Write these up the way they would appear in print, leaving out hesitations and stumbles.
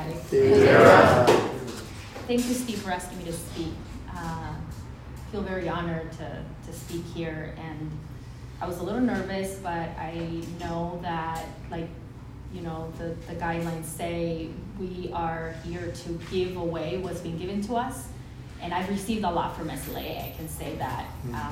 right? Yeah. Thank you, Steve, for asking me to speak. I feel very honored to speak here, and I was a little nervous, but I know that, like, you know, the guidelines say we are here to give away what's been given to us, and I've received a lot from SLAA, I can say that.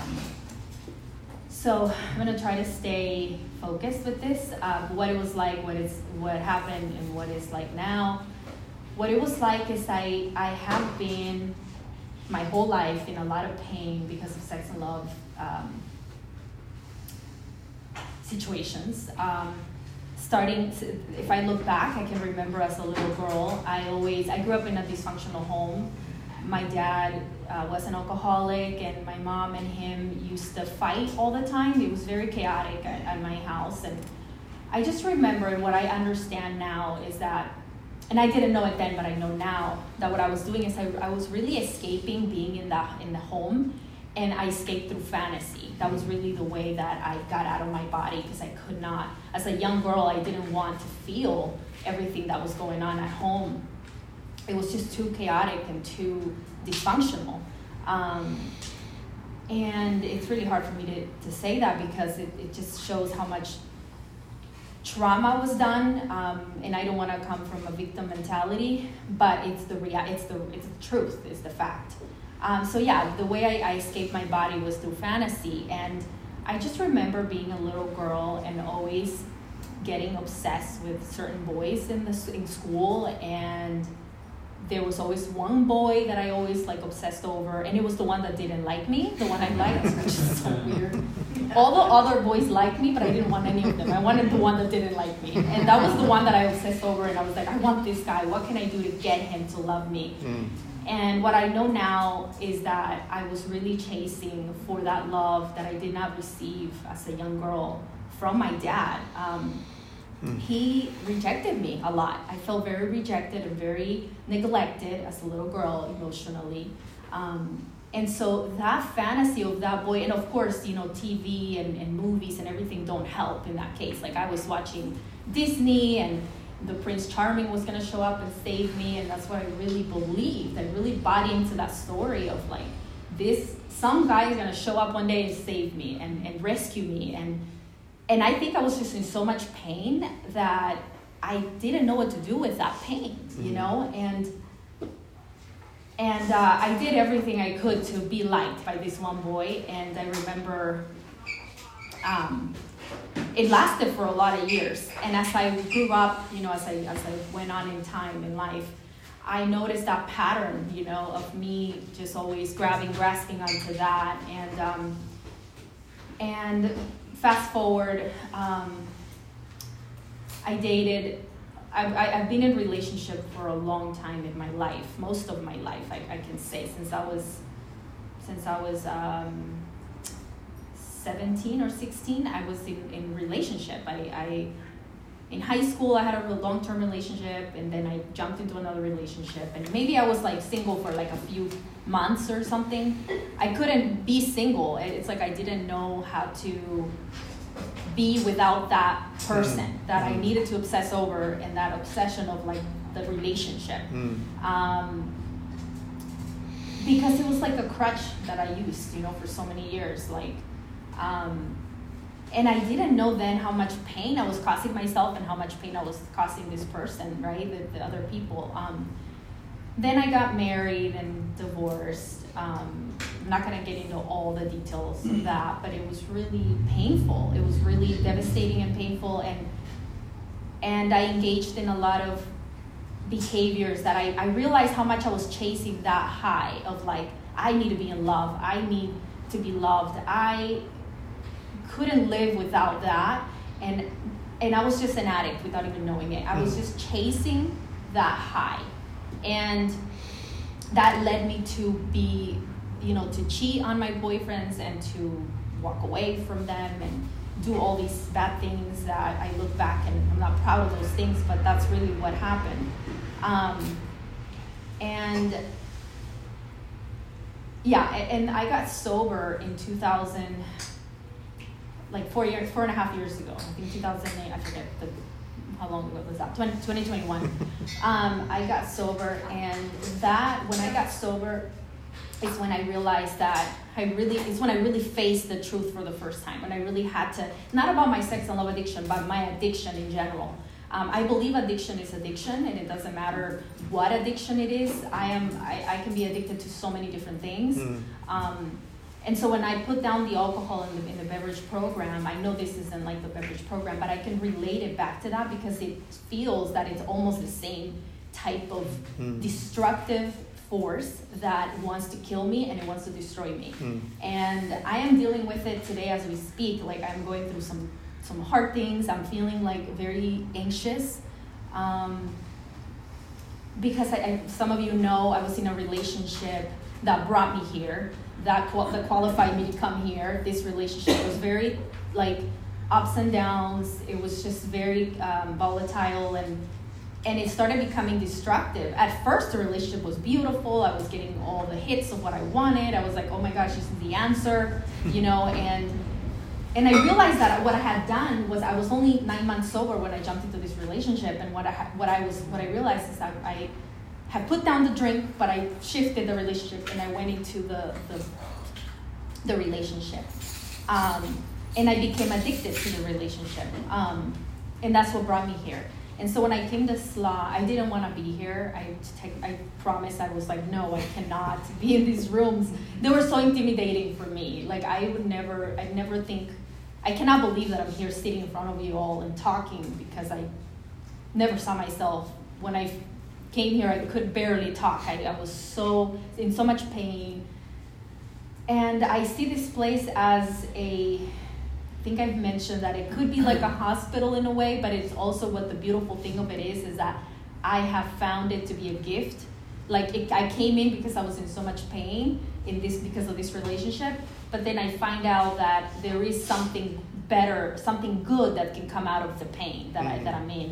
So I'm gonna try to stay focused with this, what it was like, what happened, and what it's like now. What it was like is I have been my whole life in a lot of pain because of sex and love situations. Starting, if I look back, I can remember as a little girl, I grew up in a dysfunctional home. My dad was an alcoholic, and my mom and him used to fight all the time. It was very chaotic at my house. And I just remember, and what I understand now is that, and I didn't know it then, but I know now, that what I was doing is I was really escaping being in the home, and I escaped through fantasy. That was really the way that I got out of my body, because I could not, as a young girl, I didn't want to feel everything that was going on at home. It was just too chaotic and too dysfunctional. And it's really hard for me to say that, because it just shows how much trauma was done, and I don't want to come from a victim mentality, but it's the truth, it's the fact. So yeah, the way I escaped my body was through fantasy, and I just remember being a little girl and always getting obsessed with certain boys in school, and there was always one boy that I always obsessed over, and it was the one that didn't like me, the one I liked, which is so weird. All the other boys liked me, but I didn't want any of them. I wanted the one that didn't like me, and that was the one that I obsessed over, and I was like, I want this guy. What can I do to get him to love me? And what I know now is that I was really chasing for that love that I did not receive as a young girl from my dad. He rejected me a lot. I felt very rejected and very neglected as a little girl emotionally. And so that fantasy of that boy, and of course, TV and movies and everything don't help in that case. Like, I was watching Disney, and the Prince Charming was going to show up and save me, and that's what I really believed. I really bought into that story of some guy is going to show up one day and save me and rescue me. And I think I was just in so much pain that I didn't know what to do with that pain, And I did everything I could to be liked by this one boy. And I remember it lasted for a lot of years. And as I grew up, as I went on in time in life, I noticed that pattern, of me just always grasping onto that. And fast forward, I've been in relationship for a long time in my life, most of my life, I can say, since I was 17 or 16, I was in relationship. In high school, I had a long-term relationship, and then I jumped into another relationship, and maybe I was single for a few months or something. I couldn't be single. It's I didn't know how to be without that person that I needed to obsess over, and that obsession of the relationship. Because it was a crutch that I used, for so many years. And I didn't know then how much pain I was causing myself and how much pain I was causing this person, right? The other people. Then I got married and divorced. I'm not going to get into all the details of that, but it was really painful. It was really devastating and painful. And I engaged in a lot of behaviors that I realized how much I was chasing that high of I need to be in love. I need to be loved. I couldn't live without that. And I was just an addict without even knowing it. I was just chasing that high. And that led me to be, to cheat on my boyfriends and to walk away from them and do all these bad things that I look back and I'm not proud of those things, but that's really what happened. And I got sober in 2000, 4.5 years ago. I think 2008, I forget how long ago was that? 2021. I got sober, and when I got sober, is when I realized that it's when I really faced the truth for the first time. When I really had to, not about my sex and love addiction, but my addiction in general. I believe addiction is addiction, and it doesn't matter what addiction it is. I can be addicted to so many different things. And so when I put down the alcohol in the beverage program, I know this isn't like the beverage program, but I can relate it back to that because it feels that it's almost the same type of destructive force that wants to kill me and it wants to destroy me. And I am dealing with it today as we speak. Like, I'm going through some hard things. I'm feeling like very anxious because some of you know I was in a relationship that brought me here, that qualified me to come here. This relationship was very like ups and downs. It was just very volatile, and it started becoming destructive. At first, the relationship was beautiful. I was getting all the hits of what I wanted. I was like, oh my gosh, this is the answer, you know, and I realized that what I had done was I was only 9 months sober when I jumped into this relationship, and what I realized is that I had put down the drink, but I shifted the relationship and I went into the relationship, and I became addicted to the relationship, and that's what brought me here. And so when I came to SLA, I didn't want to be here. I promised. I was like, no, I cannot be in these rooms. They were so intimidating for me. Like, I cannot believe that I'm here sitting in front of you all and talking, because I never saw myself. When I came here, I could barely talk. I was in so much pain. And I see this place as I think I've mentioned that it could be like a hospital in a way, but it's also, what the beautiful thing of it is that I have found it to be a gift. Like, I came in because I was in so much pain because of this relationship, but then I find out that there is something better, something good that can come out of the pain that I'm in.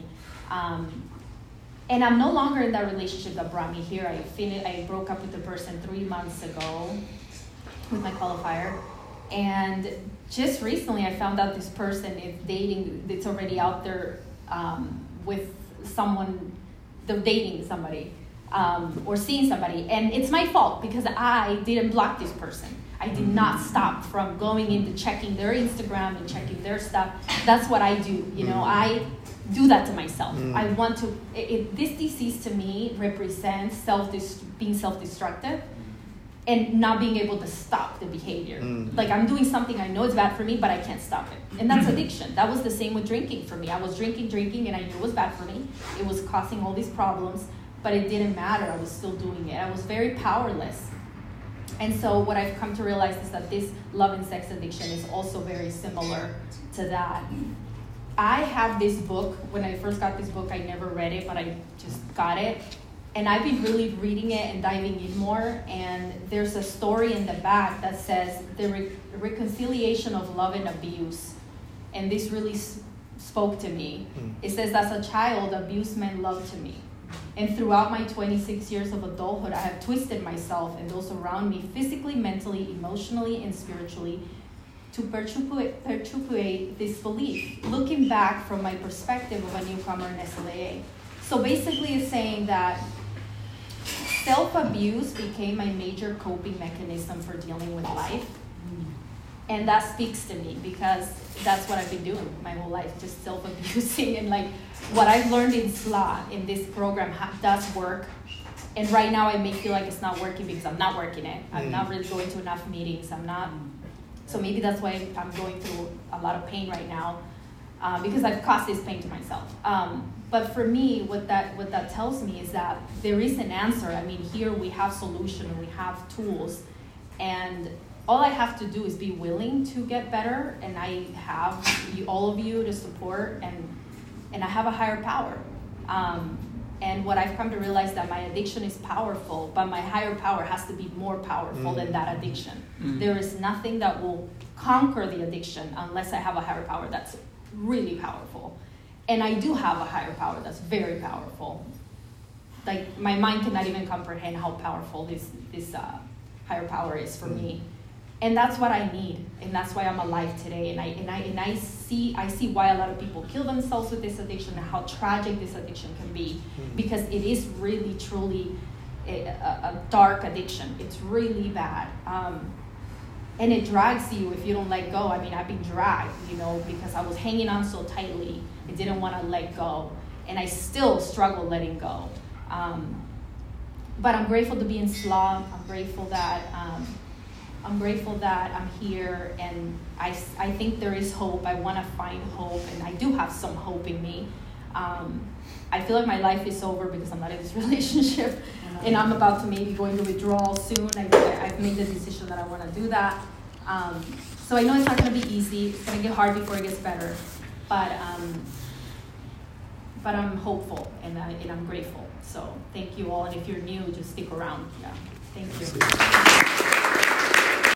And I'm no longer in that relationship that brought me here. I broke up with the person 3 months ago with my qualifier. And just recently I found out this person is dating, it's already out there with someone, they're dating somebody or seeing somebody. And it's my fault because I didn't block this person. I did not stop from going into checking their Instagram and checking their stuff. That's what I do. You know, I do that to myself. I want to, this disease to me represents being self-destructive and not being able to stop the behavior. Like, I'm doing something, I know it's bad for me, but I can't stop it. And that's addiction. That was the same with drinking for me. I was drinking, and I knew it was bad for me. It was causing all these problems, but it didn't matter. I was still doing it. I was very powerless. And so what I've come to realize is that this love and sex addiction is also very similar to that. I have this book. When I first got this book, I never read it, but I just got it. And I've been really reading it and diving in more. And there's a story in the back that says the reconciliation of love and abuse. And this really spoke to me. It says, as a child, abuse meant love to me. And throughout my 26 years of adulthood, I have twisted myself and those around me physically, mentally, emotionally, and spiritually to perpetuate this belief, looking back from my perspective of a newcomer in SLAA. So basically it's saying that self-abuse became my major coping mechanism for dealing with life. And that speaks to me because that's what I've been doing my whole life, just self-abusing. And like what I've learned in SLA, in this program, does work. And right now I may feel like it's not working because I'm not working it. I'm not really going to enough meetings. So maybe that's why I'm going through a lot of pain right now, because I've caused this pain to myself. But for me, what that tells me is that there is an answer. I mean, here we have solution and we have tools, and all I have to do is be willing to get better, and I have all of you to support, and I have a higher power. And what I've come to realize that my addiction is powerful, but my higher power has to be more powerful than that addiction. There is nothing that will conquer the addiction unless I have a higher power that's really powerful. And I do have a higher power that's very powerful. Like, my mind cannot even comprehend how powerful this higher power is for me. And that's what I need, and that's why I'm alive today. And I see why a lot of people kill themselves with this addiction and how tragic this addiction can be, because it is really truly a dark addiction. It's really bad, and it drags you if you don't let go. I mean, I've been dragged, because I was hanging on so tightly. I didn't want to let go, and I still struggle letting go. But I'm grateful to be in SLA. I'm grateful that I'm here, and I think there is hope. I want to find hope, and I do have some hope in me. I feel like my life is over because I'm not in this relationship, and I'm about to maybe go into withdrawal soon. I've made the decision that I want to do that. So I know it's not going to be easy. It's going to get hard before it gets better, but I'm hopeful, and I'm grateful. So thank you all, and if you're new, just stick around. Yeah, thank you.